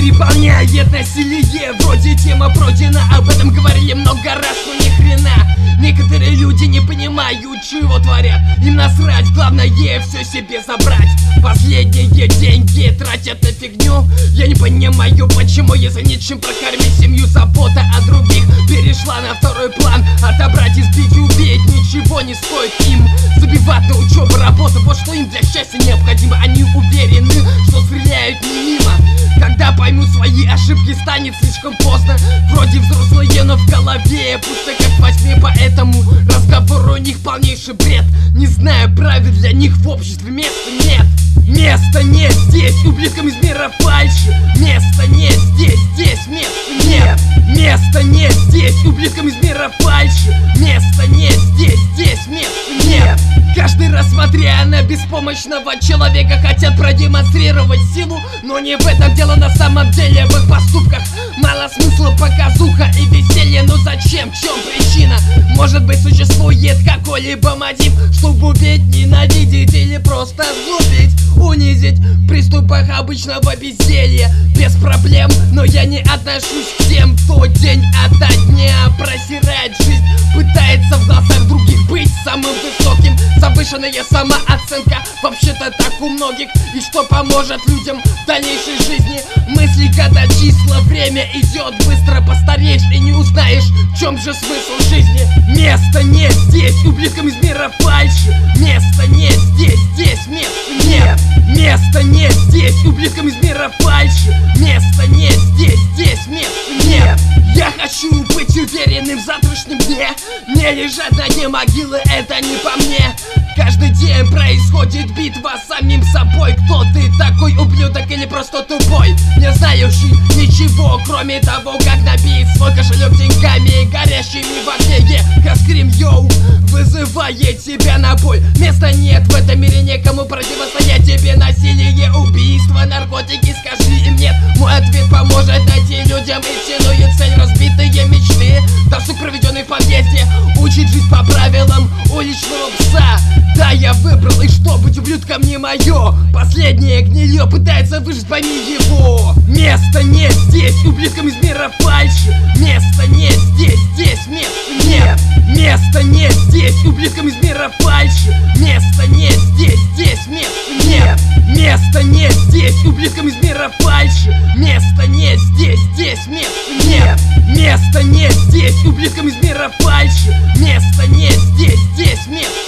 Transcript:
переполняет насилие. Вроде тема пройдена, об этом говорили много раз, но ни хрена. Некоторые люди не понимают, чего творят. Им насрать, главное все себе забрать. Последние деньги тратят на фигню. Я не понимаю, почему, если нечем прокормить семью, забота о других перешла на второй план. Отобрать, избить, убить ничего не стоит им. Забивать на учебу, работу, вот что им для счастья необходимо. Они уверены, что стреляют не мимо. Когда поймут свои ошибки, станет слишком поздно. Вроде взрослые, но в голове пусто как во сне. Поэтому разговор у них полнейший бред. Не знаю, правил для них в обществе места нет. Места нет здесь, ублюдкам из мира фальши. Места нет здесь, места нет. Места нет здесь, ублюдкам из мира фальши. Места нет здесь, места нет. Каждый раз, смотря на беспомощного человека, хотят продемонстрировать силу, но не в этом дело на самом деле. В их поступках мало смысла, показуха и веселье. Но зачем? В чем причина? Может быть, существует какой-либо мотив, чтобы убить, ненавидеть или просто злобить, унизить в приступах обычного безделья. Без проблем, но я не отношусь к тем, кто день ото дня просирает жизнь, пытается в глазах других быть самым высоким. Завышенная самооценка вообще-то так у многих. И что поможет людям в дальнейшей жизни? Мысли, когда числа, время идет быстро, постареешь и не узнаешь, в чем же смысл жизни. Места нет здесь, ублюдкам из мира фальши. Места нет здесь, места нет. Места нет здесь, ублюдкам из мира фальши. Места нет здесь, места нет. Я хочу быть уверенным в завтрашнем дне, не лежать на дне могилы, это не по мне. Каждый день происходит битва с самим собой. Кто ты такой, ублюдок или просто тупой? Не знающий ничего, кроме того, как набить свой кошелек деньгами, горящими в огне. Хаскрим, йоу, вызывает тебя на боль. Места нет в этом мире, некому противостоять тебе. Насилие, убийство, наркотики, скажи им нет. Мой ответ поможет найти людям истинную цель. Разбитые мечты, досуг, проведенный в подъезде, учить жить по правилам уличного пса. Да, я выбрал, и что, быть ублюдком не мое. Последнее гнилье пытается выжить, пойми его. Места нет здесь, ублюдкам из мира фальши. Места нет здесь, места нет. Места нет здесь, ублюдкам из мира фальши. Места нет здесь, места нет. Места нет здесь, ублюдкам из мира фальши. Места нет здесь, места нет. Места нет здесь, ублюдкам из мира фальши. Места нет здесь, места